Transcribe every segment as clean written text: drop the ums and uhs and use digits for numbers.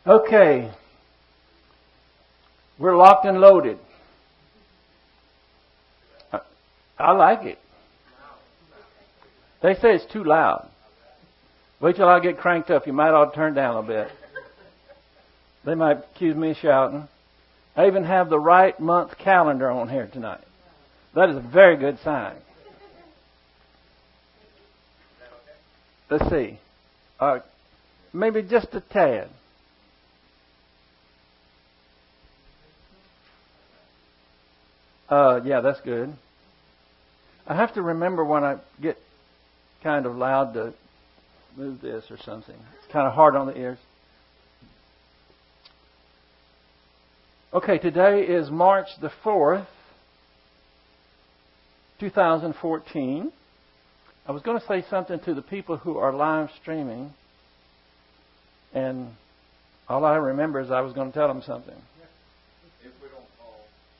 Okay. We're locked and loaded. I like it. They say it's too loud. Wait till I get cranked up. You might ought to turn down a bit. They might accuse me of shouting. I even have the right month calendar on here tonight. That is a very good sign. Let's see. Maybe just a tad. Yeah, that's good. I have to remember when I get kind of loud to move this or something. It's kind of hard on the ears. Okay, today is March the 4th, 2014. I was going to say something to the people who are live streaming, and all I remember is I was going to tell them something. If we don't call.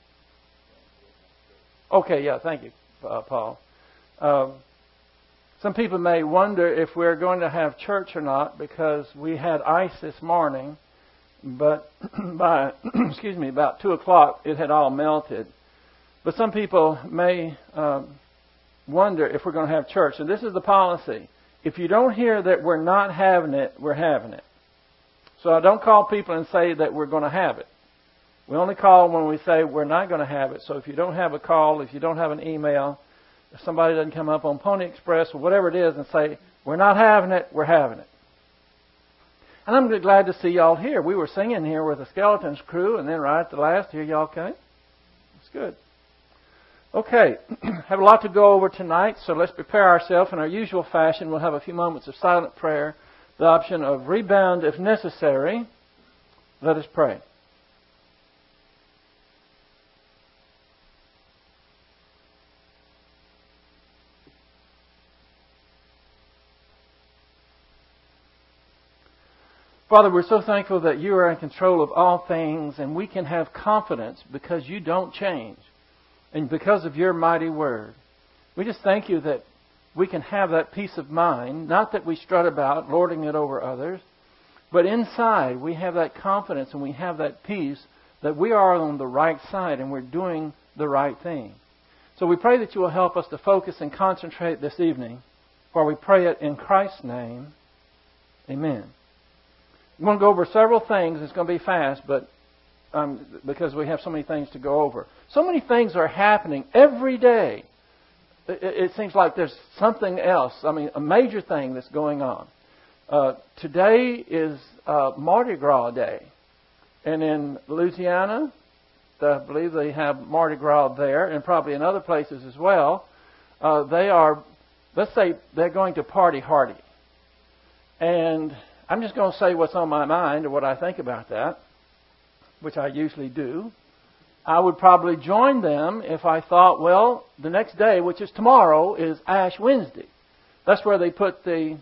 Okay, yeah, thank you, Paul. Some people may wonder if we're going to have church or not because we had ice this morning, but by about 2 o'clock it had all melted. But some people may wonder if we're going to have church. And this is the policy. If you don't hear that we're not having it, we're having it. So I don't call people and say that we're going to have it. We only call when we say we're not going to have it. So if you don't have a call, if you don't have an email, if somebody doesn't come up on Pony Express or whatever it is and say, we're not having it, we're having it. And I'm glad to see y'all here. We were singing here with the Skeletons crew, and then right at the last, here y'all came. It's good. Okay, have a lot to go over tonight, so let's prepare ourselves in our usual fashion. We'll have a few moments of silent prayer, the option of rebound if necessary. Let us pray. Father, we're so thankful that you are in control of all things, and we can have confidence because you don't change and because of your mighty word. We just thank you that we can have that peace of mind, not that we strut about lording it over others, but inside we have that confidence and we have that peace that we are on the right side and we're doing the right thing. So we pray that you will help us to focus and concentrate this evening, for we pray it in Christ's name. Amen. I'm going to go over several things. It's going to be fast, but because we have so many things to go over. So many things are happening every day. It seems like there's something else. I mean, a major thing that's going on. Today is Mardi Gras Day. And in Louisiana, I believe they have Mardi Gras there, and probably in other places as well. They are, let's say, they're going to party hardy. And I'm just going to say what's on my mind or what I think about that, which I usually do. I would probably join them if I thought, well, the next day, which is tomorrow, is Ash Wednesday. That's where they put the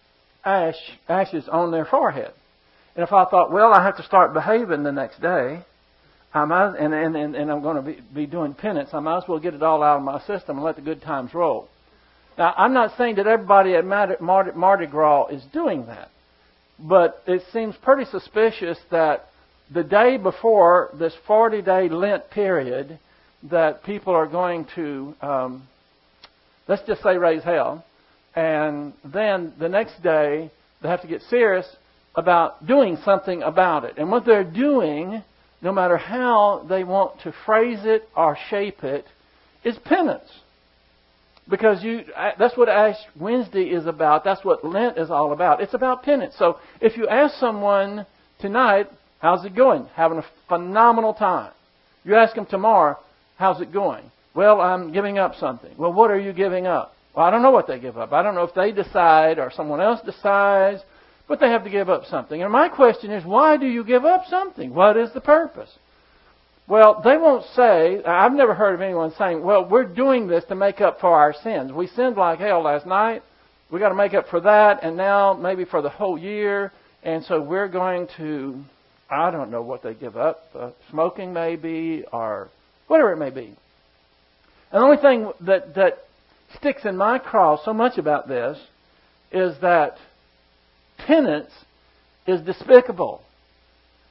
ashes on their forehead. And if I thought, well, I have to start behaving the next day, and I'm going to be doing penance, I might as well get it all out of my system and let the good times roll. Now, I'm not saying that everybody at Mardi Gras is doing that. But it seems pretty suspicious that the day before this 40-day Lent period that people are going to, let's just say, raise hell. And then the next day they have to get serious about doing something about it. And what they're doing, no matter how they want to phrase it or shape it, is penance. Because that's what Ash Wednesday is about. That's what Lent is all about. It's about penance. So if you ask someone tonight, how's it going? Having a phenomenal time. You ask them tomorrow, how's it going? Well, I'm giving up something. Well, what are you giving up? Well, I don't know what they give up. I don't know if they decide or someone else decides, but they have to give up something. And my question is, why do you give up something? What is the purpose? Well, they won't say, I've never heard of anyone saying, well, we're doing this to make up for our sins. We sinned like hell last night. We've got to make up for that, and now maybe for the whole year. And so we're going to, I don't know what they give up, smoking maybe, or whatever it may be. And the only thing that sticks in my craw so much about this is that penance is despicable.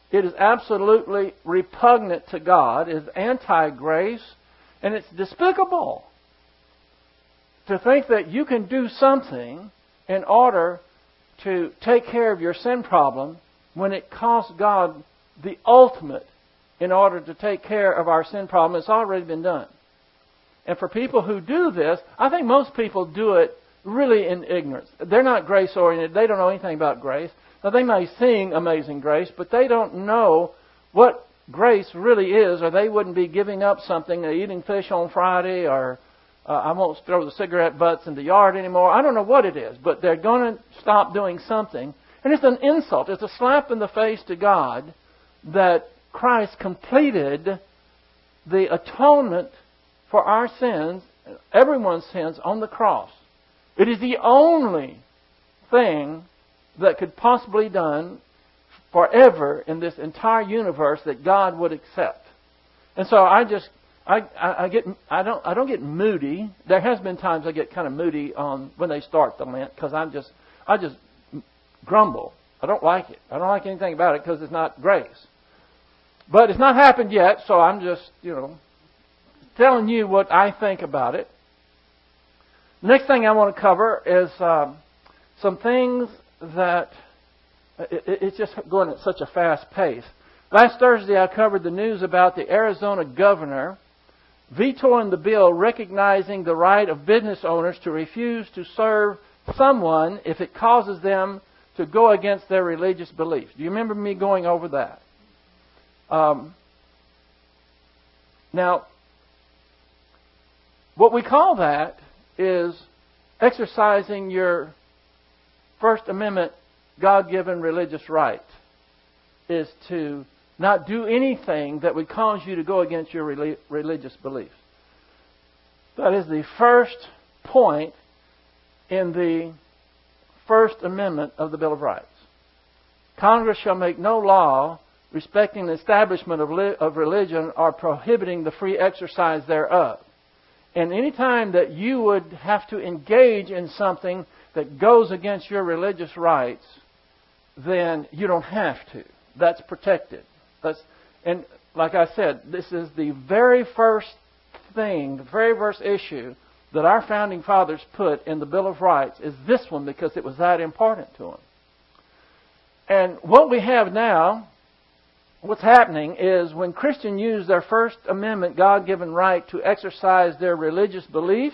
It is absolutely repugnant to God. It is anti-grace. And it's despicable to think that you can do something in order to take care of your sin problem when it costs God the ultimate in order to take care of our sin problem. It's already been done. And for people who do this, I think most people do it really in ignorance. They're not grace-oriented. They don't know anything about grace. Now, they may sing Amazing Grace, but they don't know what grace really is, or they wouldn't be giving up something, eating fish on Friday, or I won't throw the cigarette butts in the yard anymore. I don't know what it is, but they're going to stop doing something. And it's an insult. It's a slap in the face to God that Christ completed the atonement for our sins, everyone's sins, on the cross. It is the only thing that could possibly be done forever in this entire universe that God would accept. And so I don't get moody. There has been times I get kind of moody on when they start the Lent, because I just grumble. I don't like it. I don't like anything about it because it's not grace. But it's not happened yet, so I'm just, telling you what I think about it. The next thing I want to cover is some things that it's just going at such a fast pace. Last Thursday I covered the news about the Arizona governor vetoing the bill recognizing the right of business owners to refuse to serve someone if it causes them to go against their religious beliefs. Do you remember me going over that? Now, what we call that is exercising your First Amendment God-given religious right, is to not do anything that would cause you to go against your religious beliefs. That is the first point in the First Amendment of the Bill of Rights. Congress shall make no law respecting the establishment of religion or prohibiting the free exercise thereof. And any time that you would have to engage in something that goes against your religious rights, then you don't have to. That's protected. And like I said, this is the very first thing, the very first issue that our founding fathers put in the Bill of Rights is this one, because it was that important to them. And what we have now, what's happening is when Christians use their First Amendment God-given right to exercise their religious beliefs,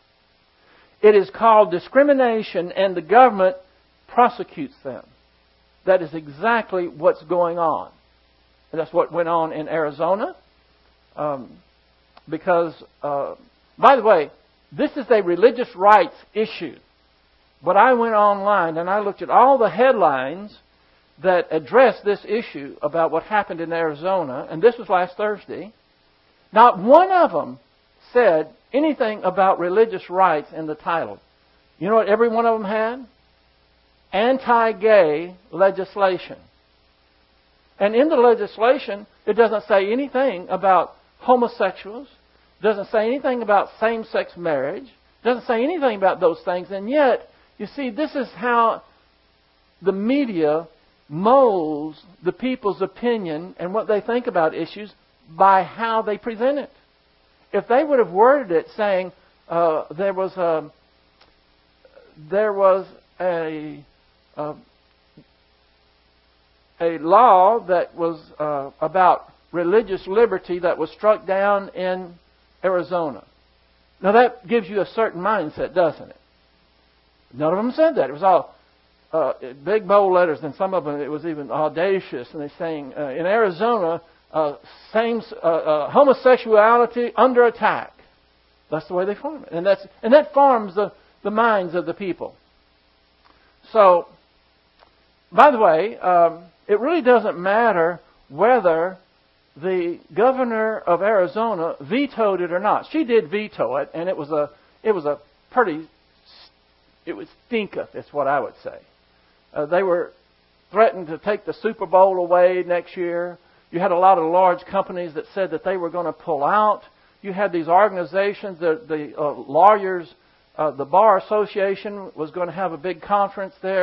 it is called discrimination, and the government prosecutes them. That is exactly what's going on. And that's what went on in Arizona. Because, by the way, this is a religious rights issue. But I went online and I looked at all the headlines that address this issue about what happened in Arizona, and this was last Thursday. Not one of them said anything about religious rights in the title. You know what every one of them had? Anti-gay legislation. And in the legislation, it doesn't say anything about homosexuals. It doesn't say anything about same-sex marriage. It doesn't say anything about those things. And yet, you see, this is how the media molds the people's opinion and what they think about issues by how they present it. If they would have worded it saying there was a law that was about religious liberty that was struck down in Arizona. Now that gives you a certain mindset, doesn't it? None of them said that. It was all big bold letters, and some of them it was even audacious. And they're saying in Arizona, homosexuality under attack. That's the way they form it, and that forms the minds of the people. So, by the way, it really doesn't matter whether the governor of Arizona vetoed it or not. She did veto it, and it was stinketh, is what I would say. They were threatened to take the Super Bowl away next year. You had a lot of large companies that said that they were going to pull out. You had these organizations, the lawyers, the Bar Association was going to have a big conference there.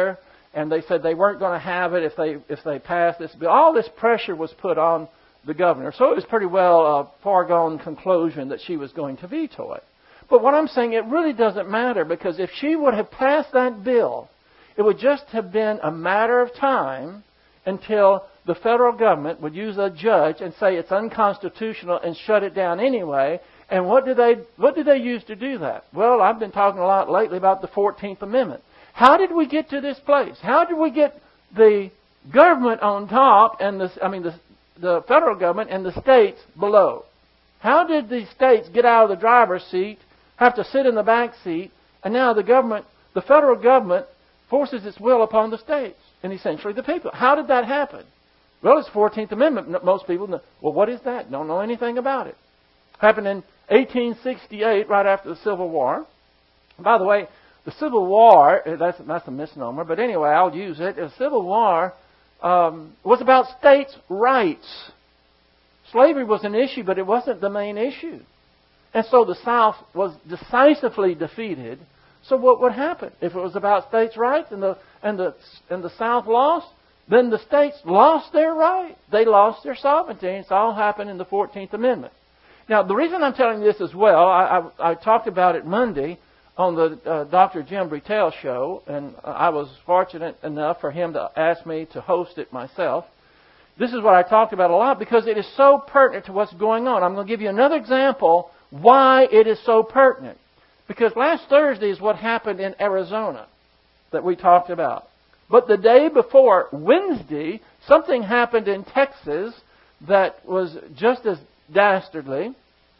and they said they weren't going to have it if they passed this bill. All this pressure was put on the governor. So it was pretty well a foregone conclusion that she was going to veto it. But what I'm saying, it really doesn't matter, because if she would have passed that bill, it would just have been a matter of time until the federal government would use a judge and say it's unconstitutional and shut it down anyway. And what do they use to do that? Well, I've been talking a lot lately about the 14th Amendment. How did we get to this place? How did we get the government on top and the federal government and the states below? How did the states get out of the driver's seat, have to sit in the back seat, and now the federal government forces its will upon the states and essentially the people? How did that happen? Well, it's 14th Amendment. Most people know. Well, what is that? Don't know anything about it. Happened in 1868, right after the Civil War. By the way, the Civil War, that's a misnomer, but anyway, I'll use it. The Civil War was about states' rights. Slavery was an issue, but it wasn't the main issue. And so the South was decisively defeated. So what would happen? If it was about states' rights and the South lost, then the states lost their right. They lost their sovereignty. And it's all happened in the 14th Amendment. Now, the reason I'm telling you this as well, I talked about it Monday on the Dr. Jim Brettell show, and I was fortunate enough for him to ask me to host it myself. This is what I talked about a lot because it is so pertinent to what's going on. I'm going to give you another example why it is so pertinent. Because last Thursday is what happened in Arizona that we talked about. But the day before, Wednesday, something happened in Texas that was just as dastardly.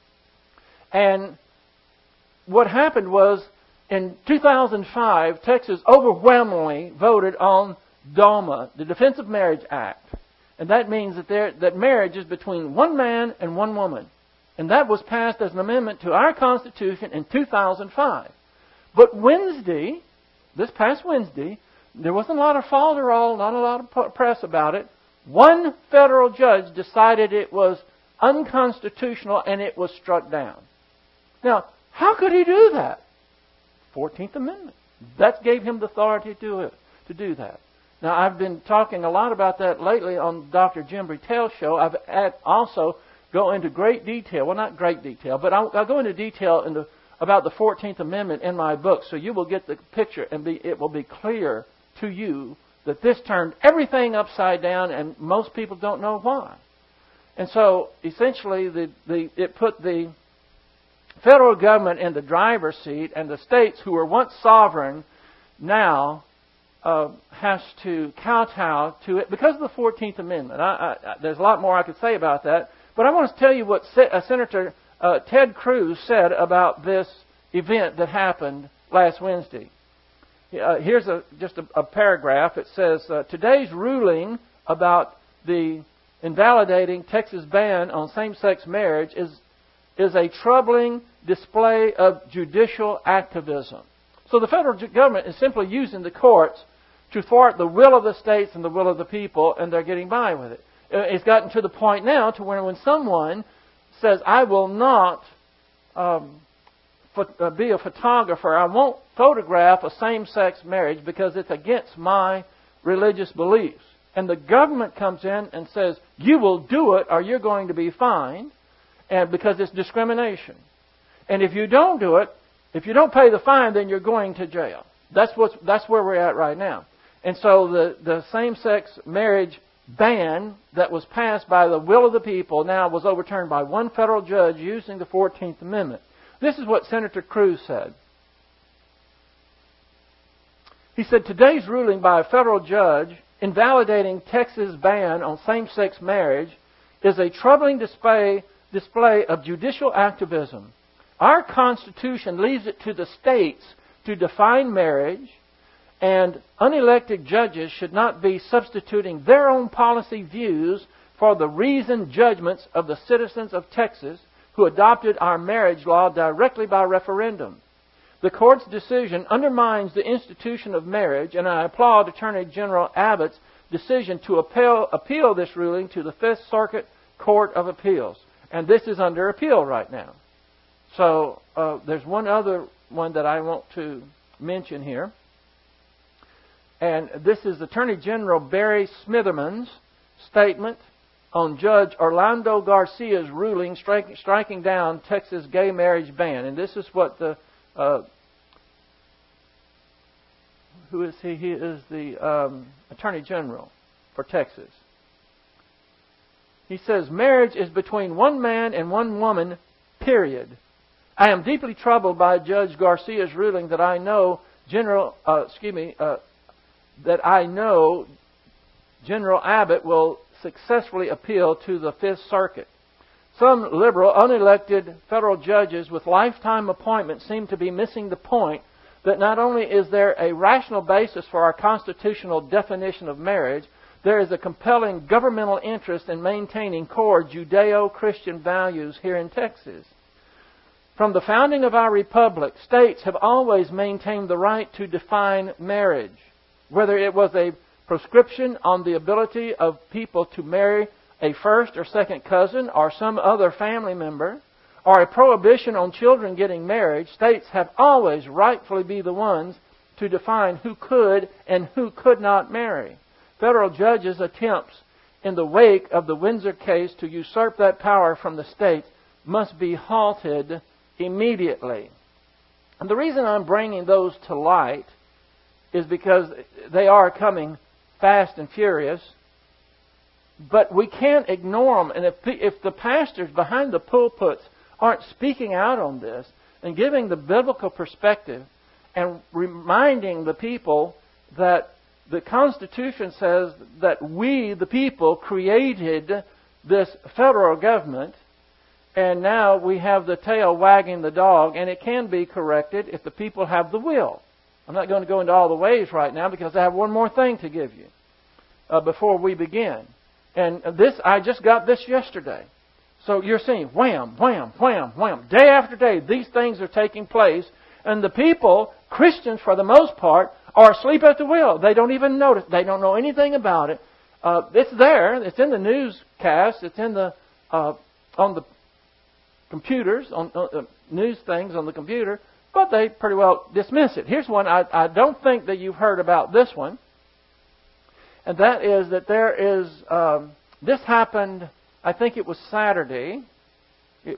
And what happened was, in 2005, Texas overwhelmingly voted on DOMA, the Defense of Marriage Act. And that means that marriage is between one man and one woman. And that was passed as an amendment to our Constitution in 2005. But Wednesday, this past Wednesday, there wasn't a lot of falderall, not a lot of press about it. One federal judge decided it was unconstitutional and it was struck down. Now, how could he do that? 14th Amendment. That gave him the authority to do that. Now, I've been talking a lot about that lately on Dr. Jim Brettell's show. I've also go into great detail. Well, not great detail, but I'll go into detail about the 14th Amendment in my book, so you will get the picture and it will be clear to you that this turned everything upside down, and most people don't know why. And so, essentially, it put the federal government in the driver's seat, and the states who were once sovereign now has to kowtow to it because of the 14th Amendment. There's a lot more I could say about that, but I want to tell you what Senator Ted Cruz said about this event that happened last Wednesday. Here's just a paragraph. It says, today's ruling about the invalidating Texas ban on same-sex marriage is a troubling display of judicial activism. So the federal government is simply using the courts to thwart the will of the states and the will of the people, and they're getting by with it. It's gotten to the point now to where when someone says, I will not be a photographer, I won't photograph a same-sex marriage because it's against my religious beliefs. And the government comes in and says, you will do it or you're going to be fined, and because it's discrimination. And if you don't do it, if you don't pay the fine, then you're going to jail. That's where we're at right now. And so the same-sex marriage ban that was passed by the will of the people now was overturned by one federal judge using the 14th Amendment. This is what Senator Cruz said. He said, today's ruling by a federal judge invalidating Texas' ban on same-sex marriage is a troubling display of judicial activism. Our Constitution leaves it to the states to define marriage, and unelected judges should not be substituting their own policy views for the reasoned judgments of the citizens of Texas who adopted our marriage law directly by referendum. The court's decision undermines the institution of marriage, and I applaud Attorney General Abbott's decision to appeal this ruling to the Fifth Circuit Court of Appeals. And this is under appeal right now. So there's one other one that I want to mention here. And this is Attorney General Barry Smitherman's statement on Judge Orlando Garcia's ruling striking down Texas gay marriage ban. And this is what the... who is he? He is the Attorney General for Texas. He says, marriage is between one man and one woman, period. I am deeply troubled by Judge Garcia's ruling that I know General Abbott will successfully appeal to the Fifth Circuit. Some liberal, unelected federal judges with lifetime appointments seem to be missing the point that not only is there a rational basis for our constitutional definition of marriage, there is a compelling governmental interest in maintaining core Judeo-Christian values here in Texas. From the founding of our republic, states have always maintained the right to define marriage, whether it was a proscription on the ability of people to marry a first or second cousin or some other family member, or a prohibition on children getting married. States have always rightfully be the ones to define who could and who could not marry. Federal judges' attempts in the wake of the Windsor case to usurp that power from the states must be halted immediately. And the reason I'm bringing those to light is because they are coming fast and furious. But we can't ignore them. And if the pastors behind the pulpits aren't speaking out on this and giving the biblical perspective and reminding the people that the Constitution says that we, the people, created this federal government, and now we have the tail wagging the dog, and it can be corrected if the people have the will. I'm not going to go into all the ways right now because I have one more thing to give you before we begin. And this, I just got this yesterday. So you're seeing wham, wham, wham, wham. Day after day, these things are taking place. And the people, Christians for the most part, are asleep at the wheel. They don't even notice. They don't know anything about it. It's there. It's in the newscast. It's in the on the computers, on news things on the computer. But they pretty well dismiss it. Here's one. I don't think that you've heard about this one. And that is that there is... this happened, I think it was Saturday. I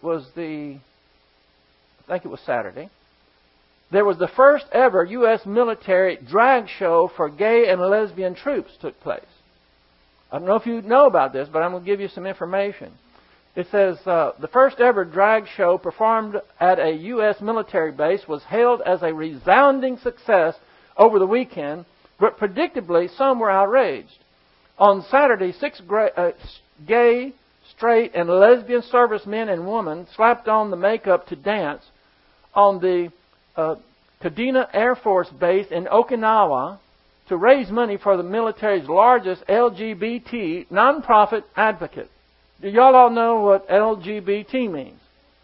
think it was Saturday. There was the first ever U.S. military drag show for gay and lesbian troops took place. I don't know if you know about this, but I'm going to give you some information. It says, the first ever drag show performed at a U.S. military base was hailed as a resounding success over the weekend, but predictably some were outraged. On Saturday, 6 gay, straight, and lesbian servicemen and women slapped on the makeup to dance on the Kadena Air Force Base in Okinawa to raise money for the military's largest LGBT nonprofit advocate. Do y'all all know what LGBT means?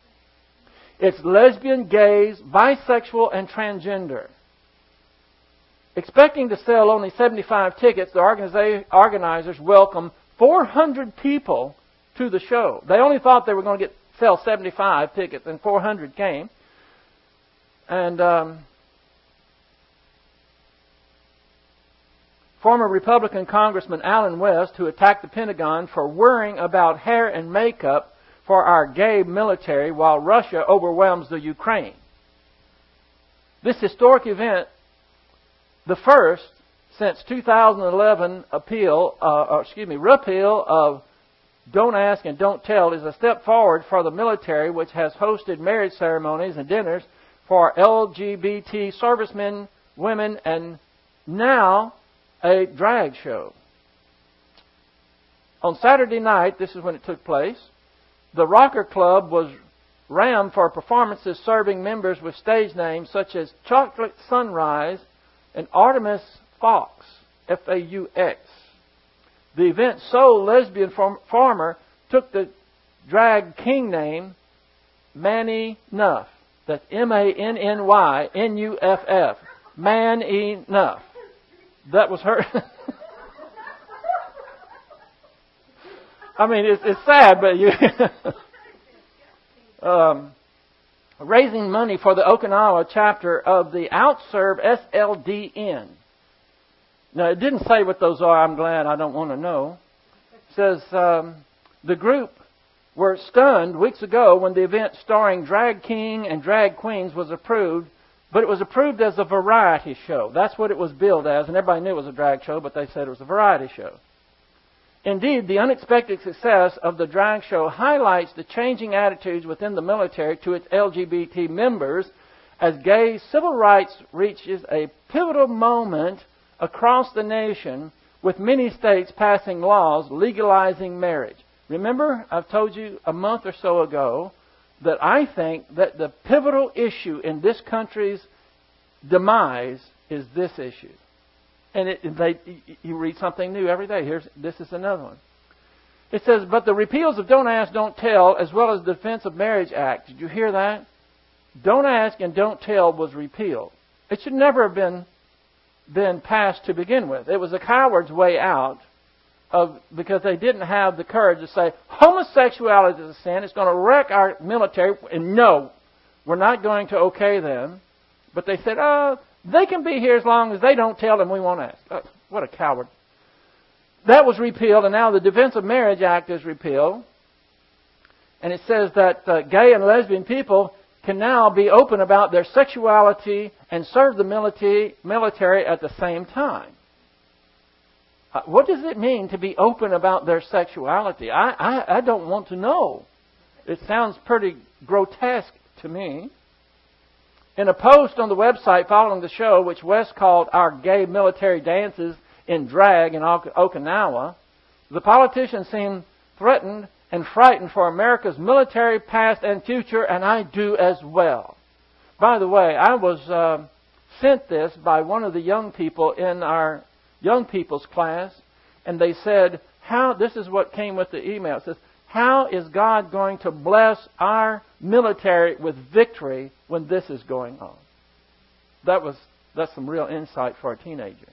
It's lesbian, gays, bisexual, and transgender. Expecting to sell only 75 tickets, the organizers welcomed 400 people to the show. They only thought they were going to sell 75 tickets, and 400 came. And former Republican Congressman Alan West, who attacked the Pentagon for worrying about hair and makeup for our gay military while Russia overwhelms the Ukraine. This historic event, the first since 2011 repeal of Don't Ask and Don't Tell, is a step forward for the military, which has hosted marriage ceremonies and dinners for LGBT servicemen, women, and now a drag show. On Saturday night, this is when it took place, the Rocker Club was rammed for performances serving members with stage names such as Chocolate Sunrise and Artemis Fox, F-A-U-X. The event's sole lesbian performer took the drag king name Manny Nuff. That's M-A-N-N-Y-N-U-F-F. Man-E-Nuff. That was her. I mean, it's sad, but you... raising money for the Okinawa chapter of the OutServe SLDN. Now, it didn't say what those are. I'm glad. I don't want to know. It says, the group were stunned weeks ago when the event starring Drag King and Drag Queens was approved, but it was approved as a variety show. That's what it was billed as, and everybody knew it was a drag show, but they said it was a variety show. Indeed, the unexpected success of the drag show highlights the changing attitudes within the military to its LGBT members as gay civil rights reaches a pivotal moment across the nation, with many states passing laws legalizing marriage. Remember, I've told you a month or so ago that I think that the pivotal issue in this country's demise is this issue. And you read something new every day. This is another one. It says, but the repeals of Don't Ask, Don't Tell, as well as the Defense of Marriage Act. Did you hear that? Don't Ask and Don't Tell was repealed. It should never have been passed to begin with. It was a coward's way out because they didn't have the courage to say, homosexuality is a sin. It's going to wreck our military. And no, we're not going to okay them. But they said, they can be here as long as they don't tell them we won't ask. What a coward. That was repealed, and now the Defense of Marriage Act is repealed. And it says that gay and lesbian people can now be open about their sexuality and serve the military at the same time. What does it mean to be open about their sexuality? I don't want to know. It sounds pretty grotesque to me. In a post on the website following the show, which West called Our Gay Military Dances in Drag in Okinawa, the politicians seemed threatened and frightened for America's military past and future, and I do as well. By the way, I was sent this by one of the young people in our young people's class, and they said, this is what came with the email. It says, how is God going to bless our military with victory when this is going on? That's some real insight for a teenager.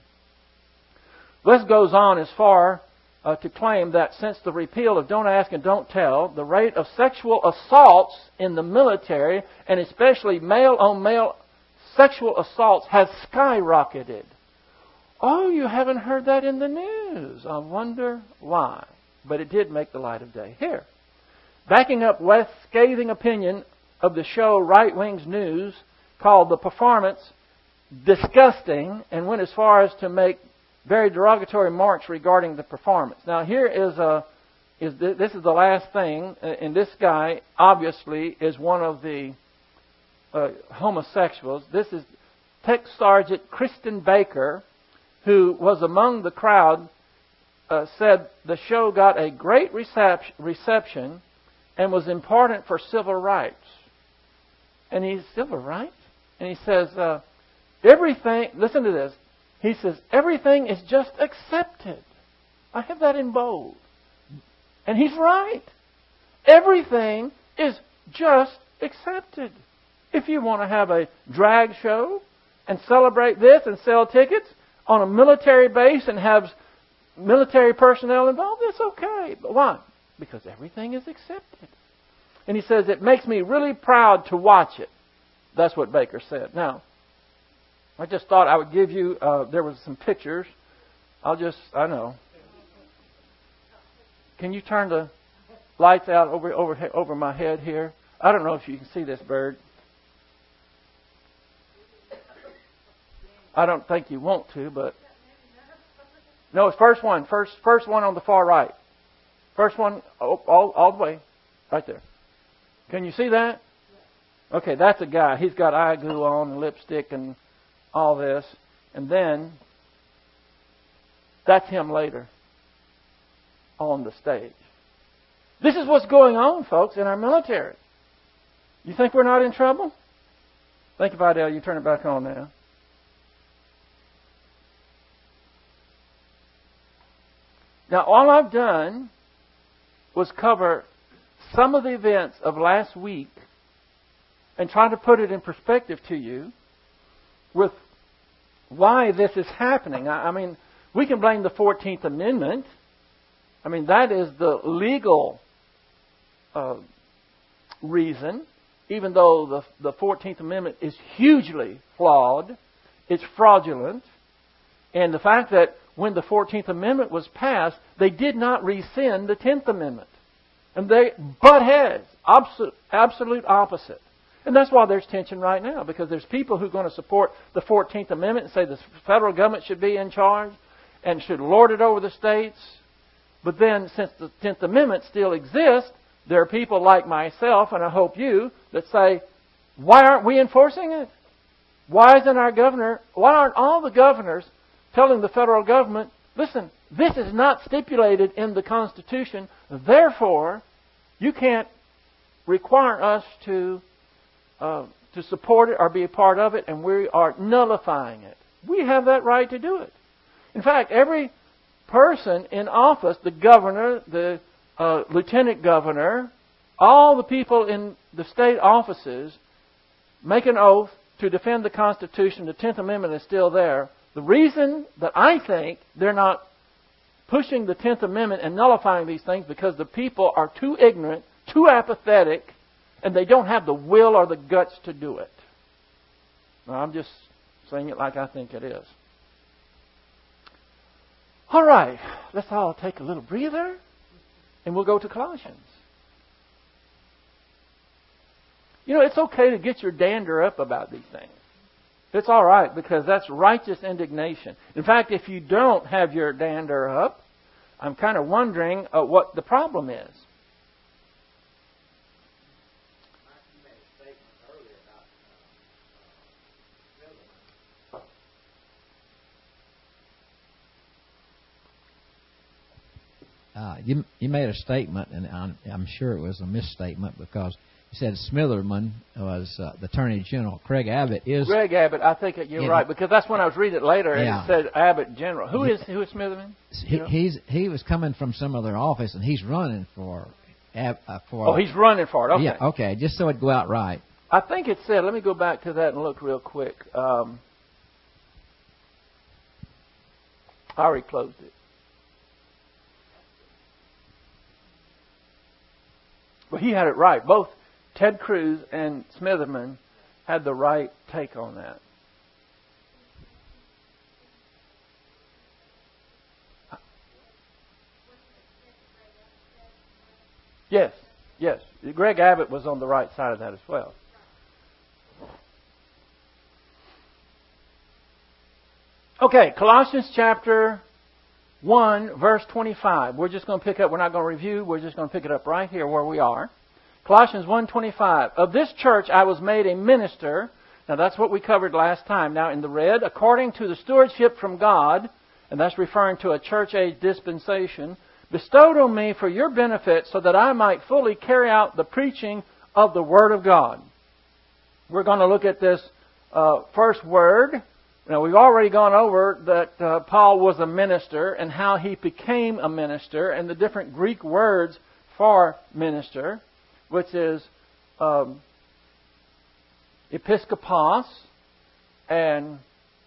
West goes on as far to claim that since the repeal of Don't Ask and Don't Tell, the rate of sexual assaults in the military, and especially male-on-male sexual assaults, has skyrocketed. Oh, you haven't heard that in the news. I wonder why. But it did make the light of day. Here, backing up West's scathing opinion of the show Right Wing's News, called the performance disgusting, and went as far as to make very derogatory remarks regarding the performance. Now, here this is the last thing, and this guy obviously is one of the homosexuals. This is Tech Sergeant Kristen Baker, who was among the crowd, said the show got a great reception and was important for civil rights. And he's civil rights? And he says, everything, listen to this. He says, everything is just accepted. I have that in bold. And he's right. Everything is just accepted. If you want to have a drag show and celebrate this and sell tickets on a military base and have military personnel involved, it's okay. But why? Because everything is accepted. And he says, it makes me really proud to watch it. That's what Baker said. Now, I just thought I would give you, there was some pictures. I know. Can you turn the lights out over my head here? I don't know if you can see this bird. I don't think you want to, but... No, it's first one. First one on the far right. First one, all the way. Right there. Can you see that? Okay, that's a guy. He's got eye glue on and lipstick and all this. And then, that's him later on the stage. This is what's going on, folks, in our military. You think we're not in trouble? Thank you, Vidal. You turn it back on now. Now, all I've done was cover some of the events of last week and try to put it in perspective to you with why this is happening. I mean, we can blame the 14th Amendment. I mean, that is the legal reason, even though the 14th Amendment is hugely flawed. It's fraudulent. And the fact that when the 14th Amendment was passed, they did not rescind the 10th Amendment. And they butt heads, absolute opposite. And that's why there's tension right now, because there's people who are going to support the 14th Amendment and say the federal government should be in charge and should lord it over the states. But then, since the 10th Amendment still exists, there are people like myself, and I hope you, that say, why aren't we enforcing it? Why aren't all the governors telling the federal government, listen, this is not stipulated in the Constitution, therefore, you can't require us to support it or be a part of it, and we are nullifying it. We have that right to do it. In fact, every person in office, the governor, the lieutenant governor, all the people in the state offices make an oath to defend the Constitution. The 10th Amendment is still there. The reason that I think they're not pushing the 10th Amendment and nullifying these things because the people are too ignorant, too apathetic, and they don't have the will or the guts to do it. Now, I'm just saying it like I think it is. All right, let's all take a little breather, and we'll go to Colossians. You know, it's okay to get your dander up about these things. It's all right, because that's righteous indignation. In fact, if you don't have your dander up, I'm kind of wondering what the problem is. You made a statement, and I'm sure it was a misstatement, because you said Smitherman was the Attorney General. Craig Abbott is... Greg Abbott, I think you're right, because that's when I was reading it later, and it said Abbott General. Who is Smitherman? He was coming from some other office, and he's running for... he's running for it. Okay. Yeah, okay, just so it'd go out right. I think it said, let me go back to that and look real quick. I already closed it. Well, he had it right. Both Ted Cruz and Smitherman had the right take on that. Yes. Greg Abbott was on the right side of that as well. Okay, Colossians chapter 1, verse 25. We're just going to pick up, we're not going to review, we're just going to pick it up right here where we are. Colossians 1:25. Of this church I was made a minister. Now that's what we covered last time. Now in the red, according to the stewardship from God, and that's referring to a church age dispensation, bestowed on me for your benefit so that I might fully carry out the preaching of the Word of God. We're going to look at this first word. Now, we've already gone over that Paul was a minister and how he became a minister and the different Greek words for minister, which is episkopos and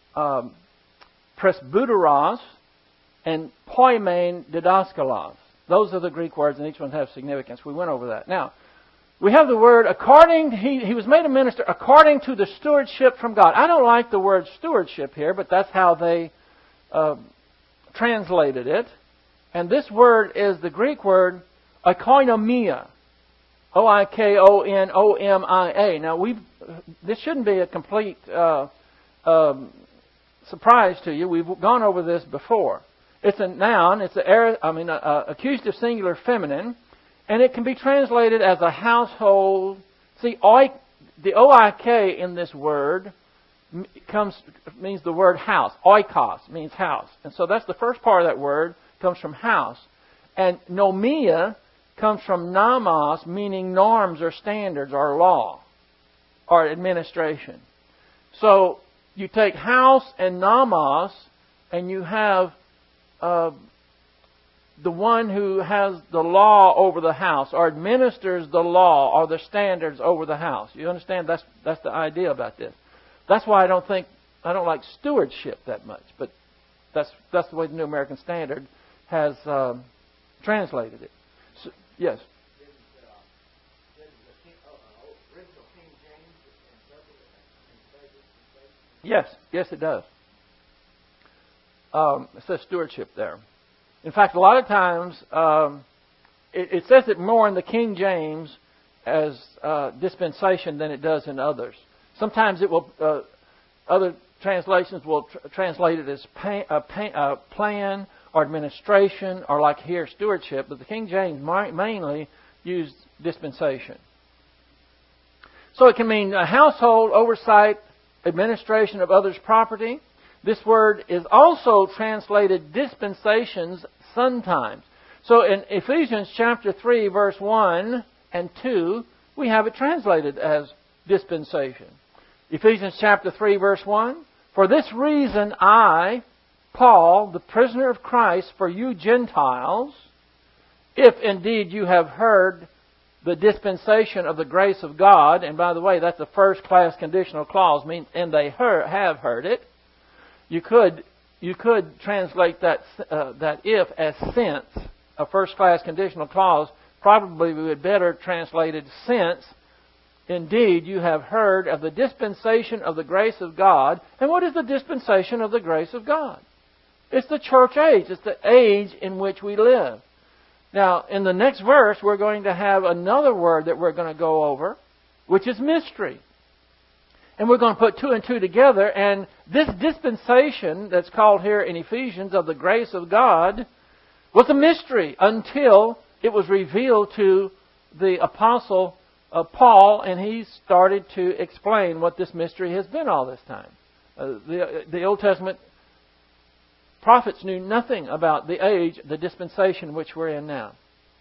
presbyteros and poimen didaskalos. Those are the Greek words, and each one has significance. We went over that. Now, we have the word he was made a minister according to the stewardship from God. I don't like the word stewardship here, but that's how they translated it. And this word is the Greek word oikonomia. O-I-K-O-N-O-M-I-A. Now, this shouldn't be a complete surprise to you. We've gone over this before. It's a noun. It's accusative singular feminine. And it can be translated as a household. See, the O-I-K in this word means the word house. Oikos means house. And so that's the first part of that word, comes from house. And nomia comes from nomos, meaning norms or standards or law or administration. So you take house and nomos, and you have the one who has the law over the house or administers the law or the standards over the house. You understand? That's the idea about this. That's why I don't like stewardship that much. But that's the way the New American Standard has translated it. So, yes. Yes, it does. it says stewardship there. In fact, a lot of times it says it more in the King James as dispensation than it does in others. Sometimes it will. Other translations will translate it as plan or administration, or like here, stewardship. But the King James mainly used dispensation. So it can mean a household, oversight, administration of others' property. This word is also translated dispensations sometimes. So in Ephesians chapter 3, verse 1 and 2, we have it translated as dispensation. Ephesians chapter 3, verse 1, "For this reason I, Paul, the prisoner of Christ, for you Gentiles, if indeed you have heard the dispensation of the grace of God," and by the way, that's a first-class conditional clause, means and they have heard it. You could translate that if as since, a first-class conditional clause. Probably we would better translate it since indeed you have heard of the dispensation of the grace of God. And what is the dispensation of the grace of God? It's the church age. It's the age in which we live. Now, in the next verse, we're going to have another word that we're going to go over, which is mystery. And we're going to put two and two together. And this dispensation that's called here in Ephesians of the grace of God was a mystery until it was revealed to the Apostle Paul, and he started to explain what this mystery has been all this time. The Old Testament prophets knew nothing about the age, the dispensation which we're in now.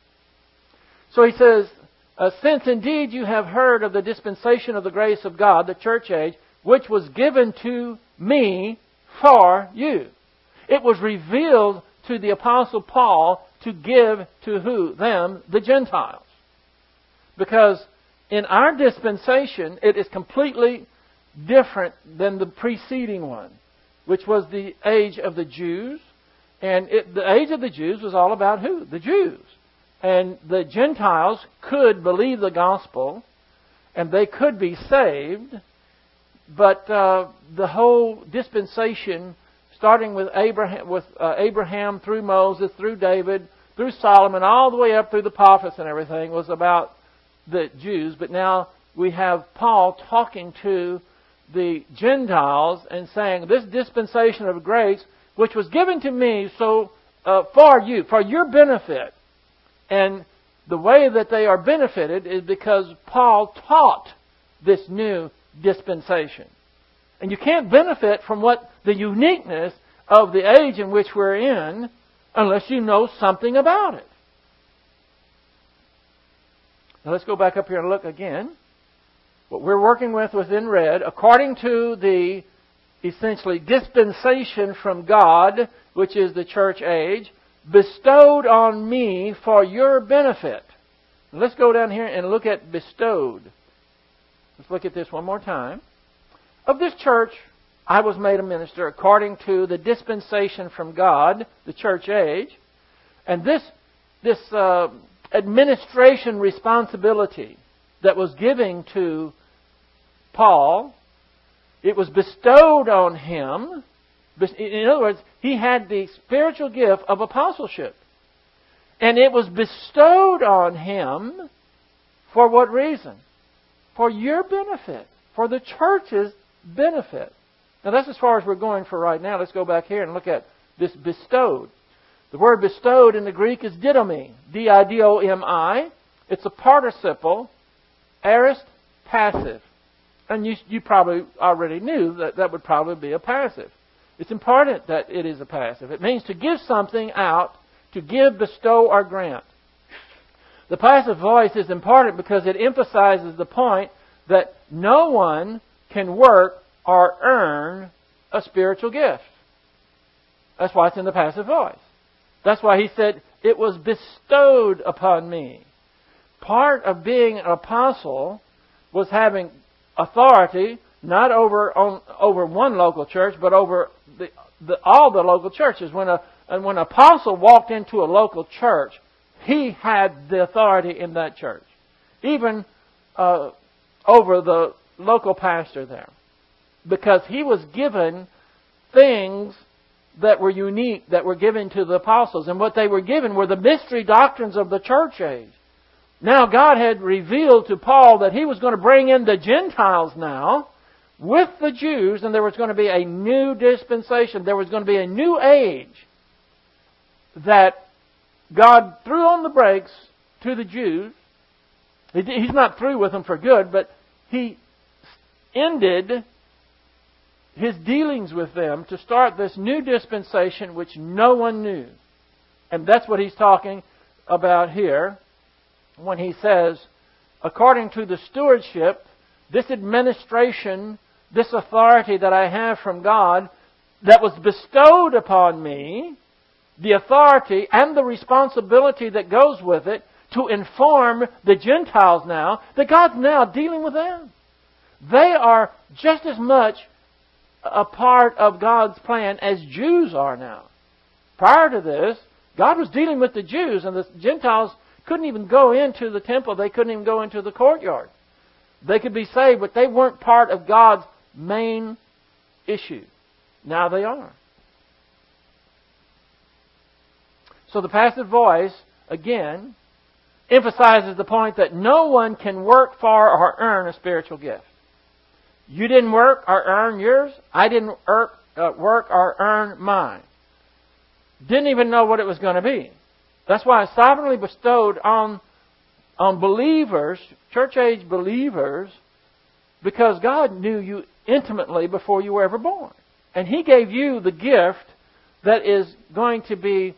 So he says, "Since indeed you have heard of the dispensation of the grace of God," the church age, "which was given to me for you." It was revealed to the Apostle Paul to give to who? Them, the Gentiles. Because in our dispensation, it is completely different than the preceding one, which was the age of the Jews. And the age of the Jews was all about who? The Jews. And the Gentiles could believe the gospel, and they could be saved. But the whole dispensation, starting with Abraham through Moses, through David, through Solomon, all the way up through the prophets and everything, was about the Jews. But now we have Paul talking to the Gentiles and saying, this dispensation of grace, which was given to me so for you, for your benefit. And the way that they are benefited is because Paul taught this new dispensation. And you can't benefit from the uniqueness of the age in which we're in unless you know something about it. Now let's go back up here and look again. What we're working with was in red. According to the, essentially, dispensation from God, which is the church age, bestowed on me for your benefit. Now let's go down here and look at bestowed. Let's look at this one more time. Of this church, I was made a minister according to the dispensation from God, the church age. And this administration responsibility that was given to Paul, it was bestowed on him. In other words, he had the spiritual gift of apostleship. And it was bestowed on him for what reason? For your benefit. For the church's benefit. Now that's as far as we're going for right now. Let's go back here and look at this bestowed. The word bestowed in the Greek is didomi. D-I-D-O-M-I. It's a participle, aorist passive. And you probably already knew that would probably be a passive. It's important that it is a passive. It means to give something out, to give, bestow, or grant. The passive voice is important because it emphasizes the point that no one can work or earn a spiritual gift. That's why it's in the passive voice. That's why he said, it was bestowed upon me. Part of being an apostle was having authority, not over one local church, but over all the local churches. When an apostle walked into a local church, he had the authority in that church. Even over the local pastor there. Because he was given things that were unique that were given to the apostles. And what they were given were the mystery doctrines of the church age. Now God had revealed to Paul that he was going to bring in the Gentiles now with the Jews, and there was going to be a new dispensation. There was going to be a new age that God threw on the brakes to the Jews. He's not through with them for good, but He ended His dealings with them to start this new dispensation which no one knew. And that's what He's talking about here when He says, according to the stewardship, this administration, this authority that I have from God that was bestowed upon me, the authority and the responsibility that goes with it to inform the Gentiles now that God's now dealing with them. They are just as much a part of God's plan as Jews are now. Prior to this, God was dealing with the Jews, and the Gentiles couldn't even go into the temple. They couldn't even go into the courtyard. They could be saved, but they weren't part of God's main issue. Now they are. So the passive voice, again, emphasizes the point that no one can work for or earn a spiritual gift. You didn't work or earn yours. I didn't work or earn mine. Didn't even know what it was going to be. That's why it's sovereignly bestowed on believers, church-age believers, because God knew you intimately before you were ever born. And He gave you the gift that is going to be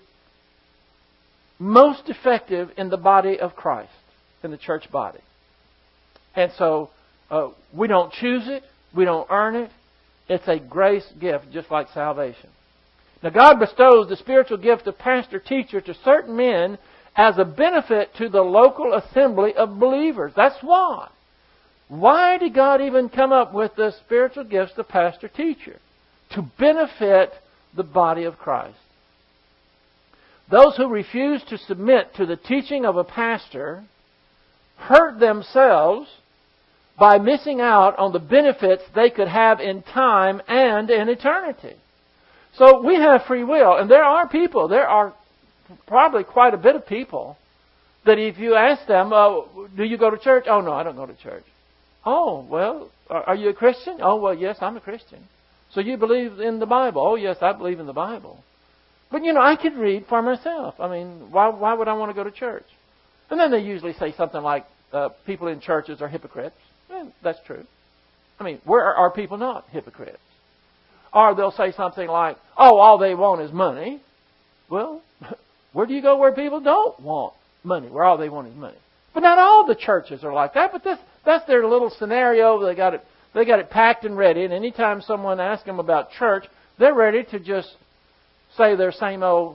most effective in the body of Christ, in the church body. And so, we don't choose it. We don't earn it. It's a grace gift, just like salvation. Now, God bestows the spiritual gift of pastor-teacher to certain men as a benefit to the local assembly of believers. That's why. Why did God even come up with the spiritual gifts of pastor-teacher? To benefit the body of Christ. Those who refuse to submit to the teaching of a pastor hurt themselves by missing out on the benefits they could have in time and in eternity. So we have free will, and there are probably quite a bit of people that if you ask them, do you go to church? Oh, no, I don't go to church. Oh, well, are you a Christian? Oh, well, yes, I'm a Christian. So you believe in the Bible? Oh, yes, I believe in the Bible. But, I could read for myself. I mean, why would I want to go to church? And then they usually say something like, people in churches are hypocrites. And that's true. I mean, where are people not hypocrites? Or they'll say something like, oh, all they want is money. Well, where do you go where people don't want money, where all they want is money? But not all the churches are like that, but that's their little scenario. They got it packed and ready, and anytime someone asks them about church, they're ready to just say their same old,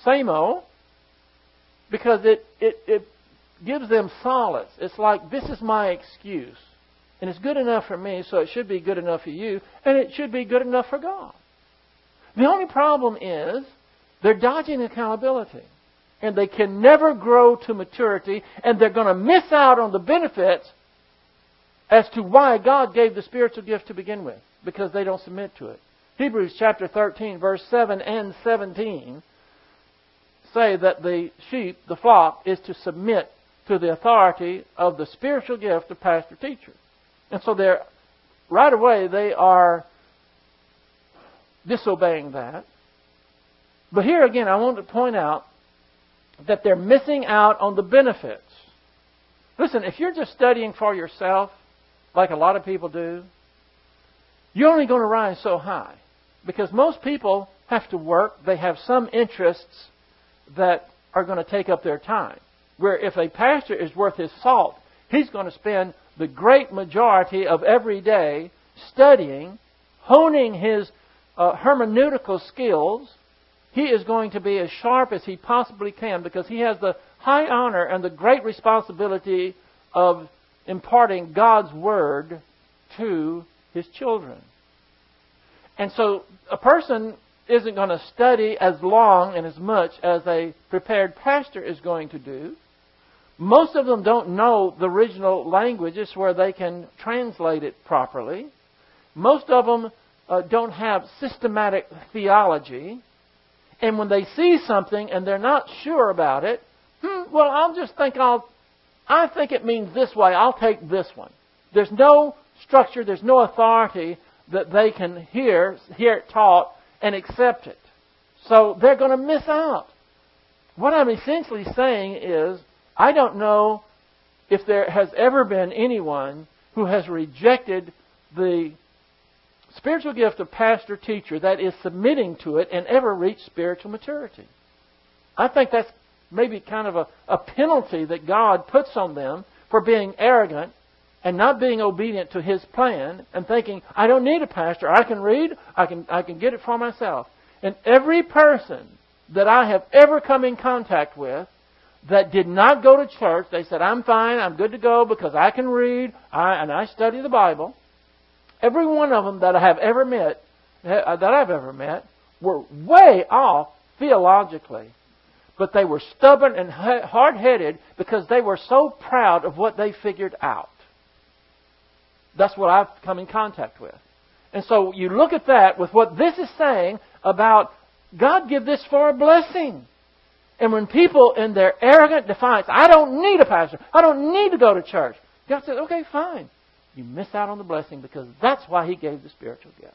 because it gives them solace. It's like, this is my excuse. And it's good enough for me, so it should be good enough for you, and it should be good enough for God. The only problem is they're dodging accountability. And they can never grow to maturity, and they're going to miss out on the benefits as to why God gave the spiritual gift to begin with, because they don't submit to it. Hebrews chapter 13, verse 7 and 17 say that the sheep, the flock, is to submit to the authority of the spiritual gift of pastor-teacher. And so right away they are disobeying that. But here again, I want to point out that they're missing out on the benefits. Listen, if you're just studying for yourself, like a lot of people do, you're only going to rise so high. Because most people have to work. They have some interests that are going to take up their time. Where if a pastor is worth his salt, he's going to spend the great majority of every day studying, honing his hermeneutical skills. He is going to be as sharp as he possibly can because he has the high honor and the great responsibility of imparting God's Word to his children. And so a person isn't going to study as long and as much as a prepared pastor is going to do. Most of them don't know the original languages where they can translate it properly. Most of them don't have systematic theology. And when they see something and they're not sure about it, well, I think it means this way. I'll take this one. There's no structure, there's no authority that they can hear it taught and accept it. So they're going to miss out. What I'm essentially saying is, I don't know if there has ever been anyone who has rejected the spiritual gift of pastor-teacher that is submitting to it and ever reached spiritual maturity. I think that's maybe kind of a penalty that God puts on them for being arrogant and not being obedient to His plan and thinking, I don't need a pastor. I can read. I can get it for myself. And every person that I have ever come in contact with that did not go to church, they said, I'm fine, I'm good to go because I can read and I study the Bible. Every one of them that I've ever met were way off theologically. But they were stubborn and hard-headed because they were so proud of what they figured out. That's what I've come in contact with. And so you look at that with what this is saying about God give this for a blessing. And when people in their arrogant defiance, I don't need a pastor, I don't need to go to church. God says, okay, fine. You miss out on the blessing because that's why He gave the spiritual gift.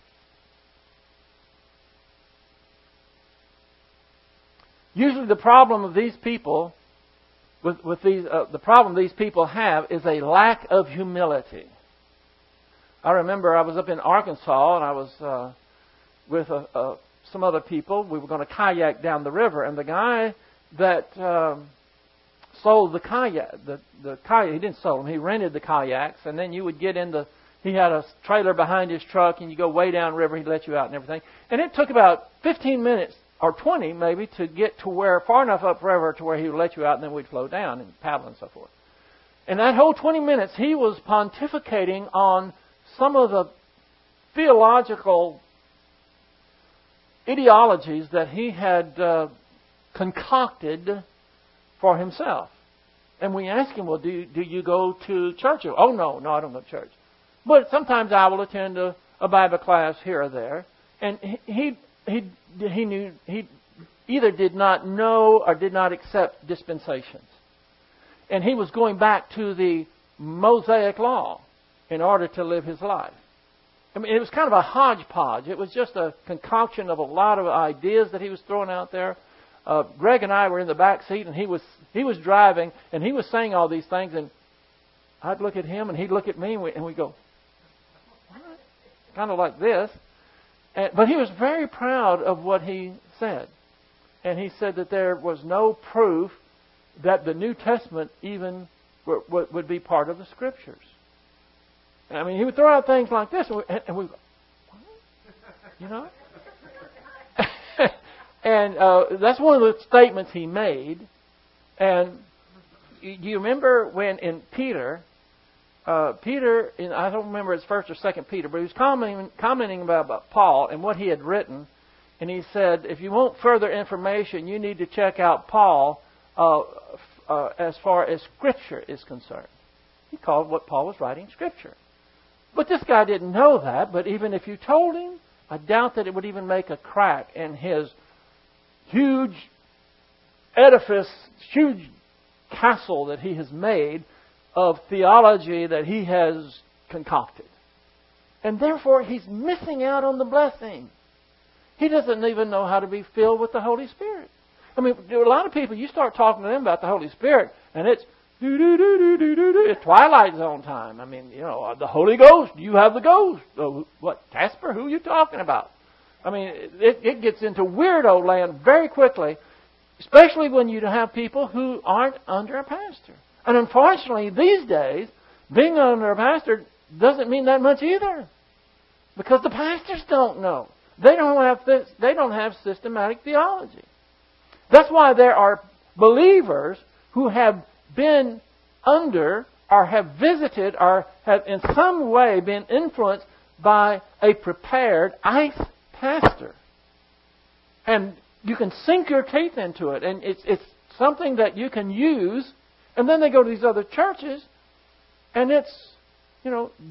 Usually the problem of these people, the problem these people have is a lack of humility. I remember I was up in Arkansas and I was with some other people. We were going to kayak down the river, and the guy that sold the kayak, the kayak, he didn't sell them, he rented the kayaks, and then you would get he had a trailer behind his truck, and you go way down river, he'd let you out and everything. And it took about 15 minutes, or 20 maybe, to get to far enough upriver to where he would let you out, and then we'd flow down and paddle and so forth. And that whole 20 minutes, he was pontificating on some of the theological ideologies that he had concocted for himself. And we asked him, well, do you go to church? Oh, no, I don't go to church. But sometimes I will attend a Bible class here or there. And he either did not know or did not accept dispensations. And he was going back to the Mosaic law in order to live his life. I mean, it was kind of a hodgepodge. It was just a concoction of a lot of ideas that he was throwing out there. Greg and I were in the back seat, and he was driving, and he was saying all these things, and I'd look at him, and he'd look at me, and we'd go, what? Kind of like this. But he was very proud of what he said. And he said that there was no proof that the New Testament even would be part of the Scriptures. I mean, he would throw out things like this, and we go, what? You know? And that's one of the statements he made. And do you remember when in Peter, I don't remember his 1st or 2nd Peter, but he was commenting about Paul and what he had written. And he said, if you want further information, you need to check out Paul as far as Scripture is concerned. He called what Paul was writing Scripture. But this guy didn't know that. But even if you told him, I doubt that it would even make a crack in his huge edifice, huge castle that he has made of theology that he has concocted. And therefore, he's missing out on the blessing. He doesn't even know how to be filled with the Holy Spirit. I mean, a lot of people, you start talking to them about the Holy Spirit, and it's it's Twilight Zone time. I mean, the Holy Ghost. You have the Ghost. What, Casper? Who are you talking about? I mean, it gets into weirdo land very quickly, especially when you have people who aren't under a pastor. And unfortunately, these days, being under a pastor doesn't mean that much either, because the pastors don't know. They don't have systematic theology. That's why there are believers who have been under or have visited or have in some way been influenced by a prepared ICE pastor. And you can sink your teeth into it. And it's something that you can use. And then they go to these other churches and it's,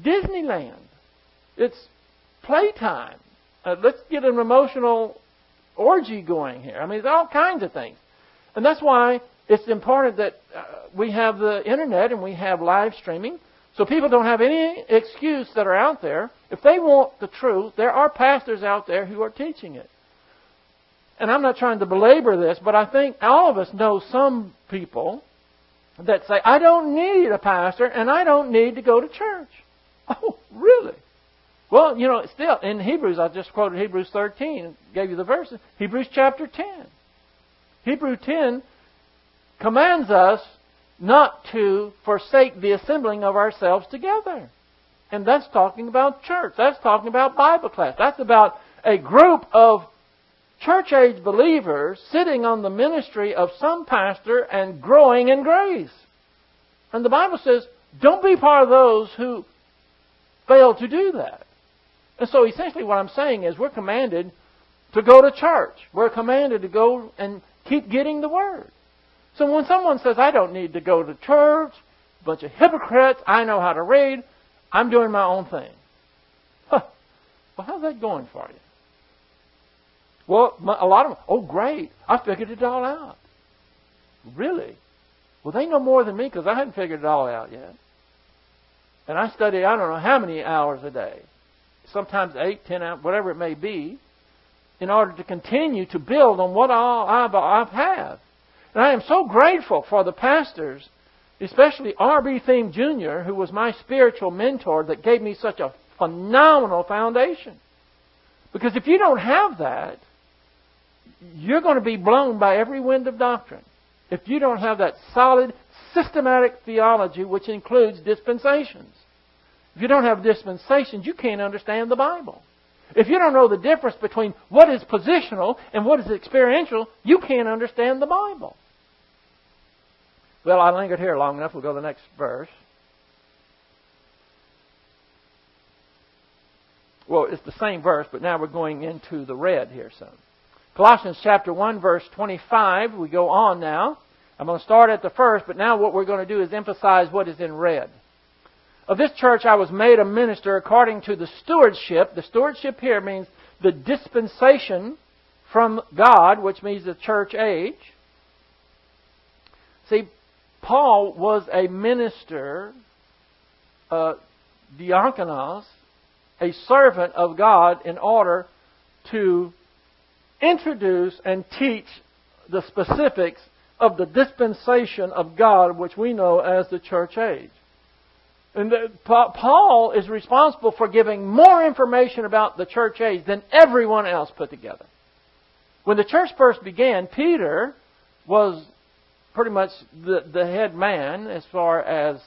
Disneyland. It's playtime. Let's get an emotional orgy going here. I mean, there's all kinds of things. And that's why it's important that we have the internet and we have live streaming, so people don't have any excuse that are out there. If they want the truth, there are pastors out there who are teaching it. And I'm not trying to belabor this, but I think all of us know some people that say, I don't need a pastor and I don't need to go to church. Oh, really? Well, still, in Hebrews, I just quoted Hebrews 13, gave you the verses. Hebrews chapter 10. Hebrews 10 commands us not to forsake the assembling of ourselves together. And that's talking about church. That's talking about Bible class. That's about a group of church-age believers sitting on the ministry of some pastor and growing in grace. And the Bible says, don't be part of those who fail to do that. And so essentially what I'm saying is we're commanded to go to church. We're commanded to go and keep getting the Word. So when someone says, I don't need to go to church, a bunch of hypocrites, I know how to read, I'm doing my own thing. Well, how's that going for you? Well, a lot of them, oh, great, I figured it all out. Really? Well, they know more than me because I hadn't figured it all out yet. And I study, I don't know how many hours a day. Sometimes 8, 10 hours, whatever it may be, in order to continue to build on what all I have. And I am so grateful for the pastors, especially R.B. Thiem Jr., who was my spiritual mentor that gave me such a phenomenal foundation. Because if you don't have that, you're going to be blown by every wind of doctrine. If you don't have that solid, systematic theology, which includes dispensations. If you don't have dispensations, you can't understand the Bible. If you don't know the difference between what is positional and what is experiential, you can't understand the Bible. Well, I lingered here long enough. We'll go to the next verse. Well, it's the same verse, but now we're going into the red here some. Colossians chapter 1, verse 25. We go on now. I'm going to start at the first, but now what we're going to do is emphasize what is in red. Of this church I was made a minister according to the stewardship. The stewardship here means the dispensation from God, which means the church age. See, Paul was a minister, diakonos, a servant of God in order to introduce and teach the specifics of the dispensation of God, which we know as the church age. And Paul is responsible for giving more information about the church age than everyone else put together. When the church first began, Peter was pretty much the head man as far as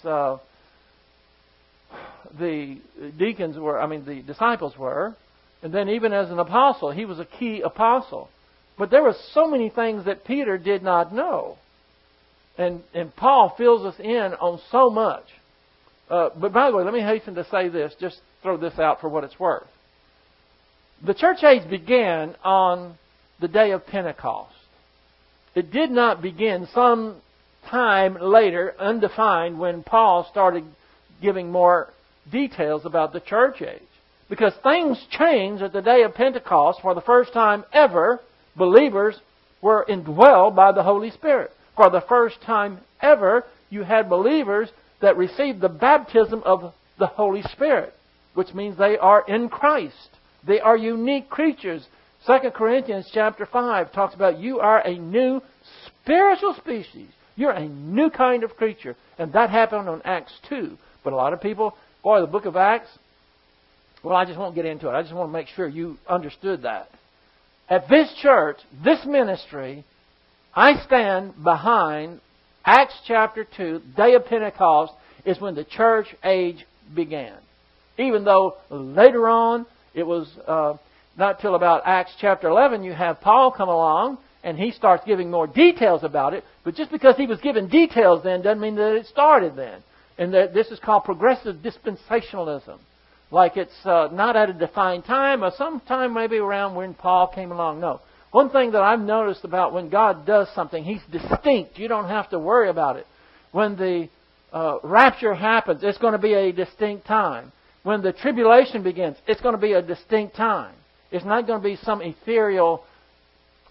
the deacons were, the disciples were. And then even as an apostle, he was a key apostle. But there were so many things that Peter did not know. And Paul fills us in on so much. But by the way, let me hasten to say this. Just throw this out for what it's worth. The church age began on the day of Pentecost. It did not begin some time later, undefined, when Paul started giving more details about the church age. Because things changed at the day of Pentecost. For the first time ever, believers were indwelled by the Holy Spirit. For the first time ever, you had believers that received the baptism of the Holy Spirit, which means they are in Christ. They are unique creatures. 2 Corinthians chapter 5 talks about you are a new spiritual species. You're a new kind of creature. And that happened on Acts 2. But a lot of people, the book of Acts, well, I just won't get into it. I just want to make sure you understood that. At this church, this ministry, I stand behind Acts chapter 2, day of Pentecost, is when the church age began. Even though later on, it was not till about Acts chapter 11, you have Paul come along, and he starts giving more details about it. But just because he was giving details then doesn't mean that it started then. And that this is called progressive dispensationalism. Like it's not at a defined time, or sometime maybe around when Paul came along. No. One thing that I've noticed about when God does something, He's distinct. You don't have to worry about it. When the rapture happens, it's going to be a distinct time. When the tribulation begins, it's going to be a distinct time. It's not going to be some ethereal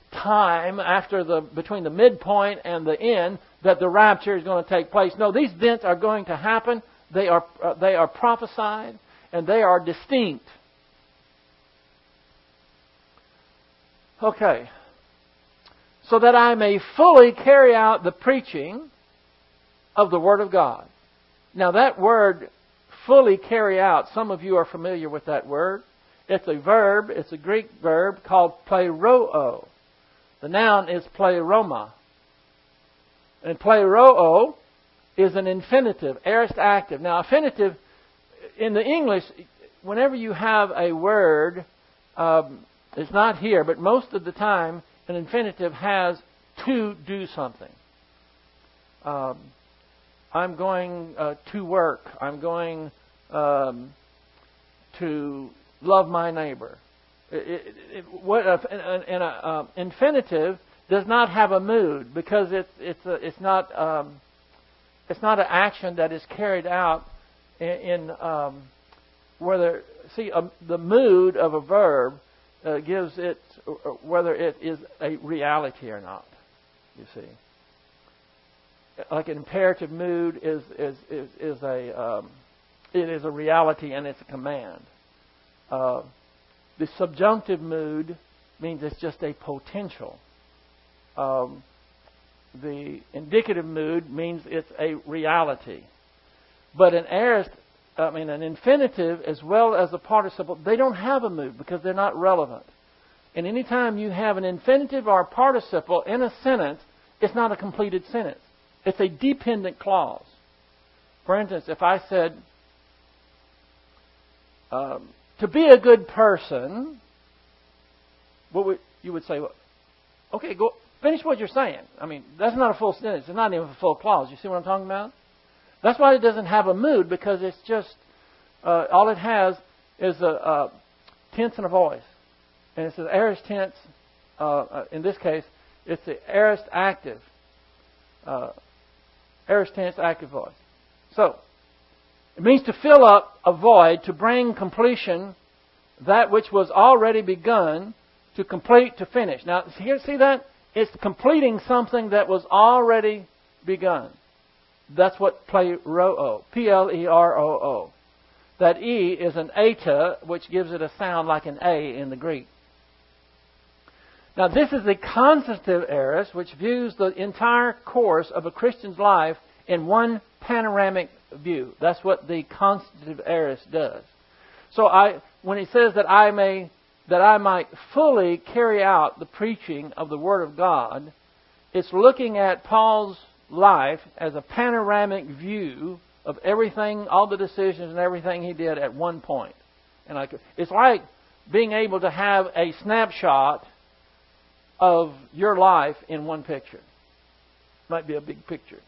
time between the midpoint and the end that the rapture is going to take place. No, these events are going to happen. They are prophesied, and they are distinct. Okay. So that I may fully carry out the preaching of the Word of God. Now that word, fully carry out, some of you are familiar with that word. It's a verb, it's a Greek verb called pleroo. The noun is pleroma. And pleroo is an infinitive, aorist active. Now infinitive, in the English, whenever you have a word, it's not here, but most of the time, an infinitive has to do something. I'm going to work. I'm going to love my neighbor. An infinitive does not have a mood because it's not an action that is carried out in whether the mood of a verb gives it whether it is a reality or not. You see, like an imperative mood is a reality and it's a command. The subjunctive mood means it's just a potential. The indicative mood means it's a reality. But an infinitive as well as a participle, they don't have a mood because they're not relevant. And any time you have an infinitive or a participle in a sentence, it's not a completed sentence. It's a dependent clause. For instance, if I said, to be a good person, you would say, well, okay, go finish what you're saying. I mean, that's not a full sentence. It's not even a full clause. You see what I'm talking about? That's why it doesn't have a mood, because it's just, all it has is a tense and a voice. And it's an aorist tense. In this case, it's the aorist active. Aorist tense, active voice. So, it means to fill up a void, to bring completion, that which was already begun, to complete, to finish. Now, here, see that? It's completing something that was already begun. That's what pleroo, P-L-E-R-O-O. That E is an eta, which gives it a sound like an A in the Greek. Now, this is the constitutive aorist, which views the entire course of a Christian's life in one panoramic view. That's what the constitutive aorist does. So, when he says that I might fully carry out the preaching of the Word of God, it's looking at Paul's life as a panoramic view of everything, all the decisions and everything he did at one point. And it's like being able to have a snapshot of your life in one picture. Might be a big picture.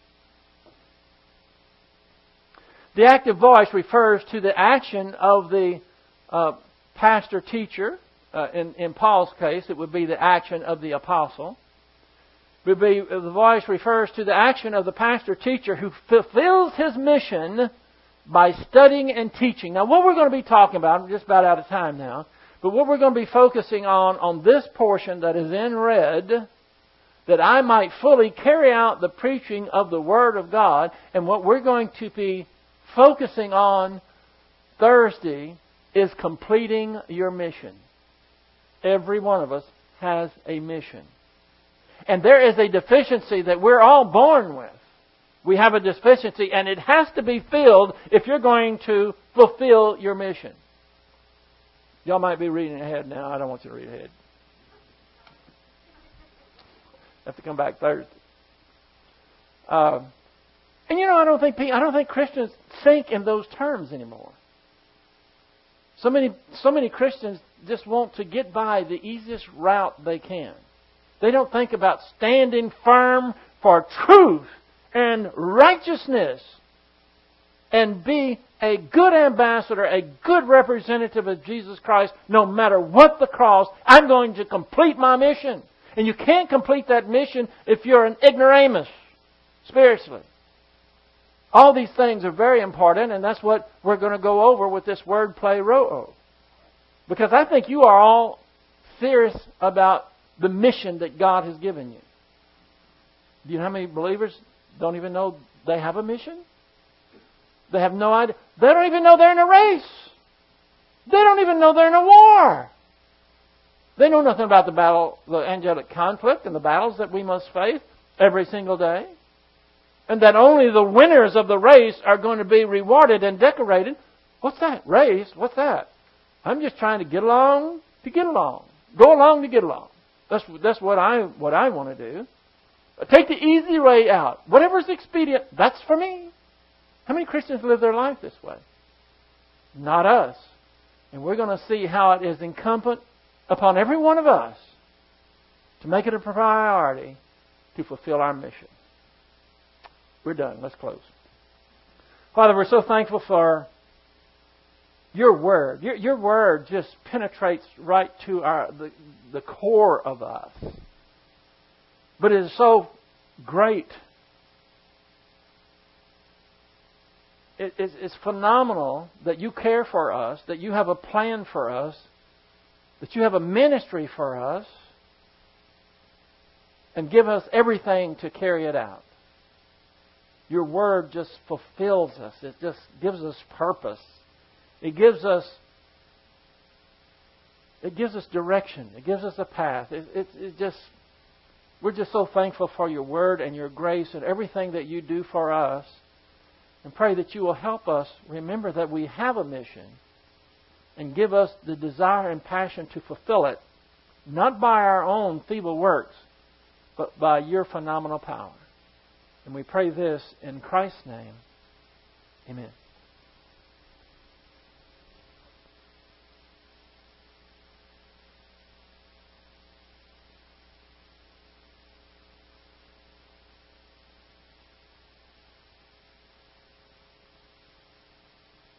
The active voice refers to the action of the pastor-teacher. In Paul's case, it would be the action of the apostle. The voice refers to the action of the pastor-teacher who fulfills his mission by studying and teaching. Now, what we're going to be talking about, I'm just about out of time now, but what we're going to be focusing on this portion that is in red, that I might fully carry out the preaching of the Word of God, and what we're going to be focusing on Thursday is completing your mission. Every one of us has a mission. And there is a deficiency that we're all born with. We have a deficiency, and it has to be filled if you're going to fulfill your mission. Y'all might be reading ahead now. I don't want you to read ahead. Have to come back Thursday. And I don't think Christians think in those terms anymore. So many Christians just want to get by the easiest route they can. They don't think about standing firm for truth and righteousness and be a good ambassador, a good representative of Jesus Christ, no matter what the cost. I'm going to complete my mission. And you can't complete that mission if you're an ignoramus, spiritually. All these things are very important, and that's what we're going to go over with this word pleroo. Because I think you are all serious about the mission that God has given you. Do you know how many believers don't even know they have a mission? They have no idea. They don't even know they're in a race. They don't even know they're in a war. They know nothing about the angelic conflict and the battles that we must face every single day. And that only the winners of the race are going to be rewarded and decorated. What's that? Race? What's that? I'm just trying to get along to get along. Go along to get along. That's what I want to do. Take the easy way out. Whatever's expedient, that's for me. How many Christians live their life this way? Not us. And we're going to see how it is incumbent upon every one of us to make it a priority to fulfill our mission. We're done. Let's close. Father, we're so thankful for Your Word. Your Word just penetrates right to the core of us. But it is so great. It's phenomenal that You care for us, that You have a plan for us, that You have a ministry for us, and give us everything to carry it out. Your Word just fulfills us. It just gives us purpose. It gives us direction. It gives us a path. We're just so thankful for Your Word and Your grace and everything that You do for us. And pray that You will help us remember that we have a mission and give us the desire and passion to fulfill it, not by our own feeble works, but by Your phenomenal power. And we pray this in Christ's name. Amen.